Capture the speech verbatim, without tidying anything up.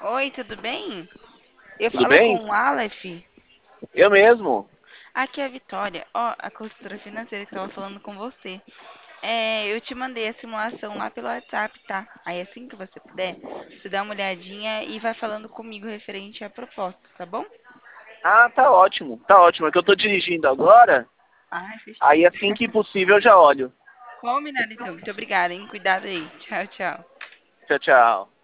Oi, tudo bem? Eu Tudo falo bem? com o Aleph. Eu mesmo. Aqui é a Vitória. Ó, a consultora financeira que estava falando com você. É, eu te mandei a simulação lá pelo WhatsApp, tá? Aí assim que você puder, você dá uma olhadinha e vai falando comigo referente à proposta, tá bom? Ah, tá ótimo. Tá ótimo. É que eu tô dirigindo agora. Ai, fechou. Aí assim que possível eu já olho. Combinado então. Muito obrigada, hein? Cuidado aí. Tchau, tchau. Tchau, tchau.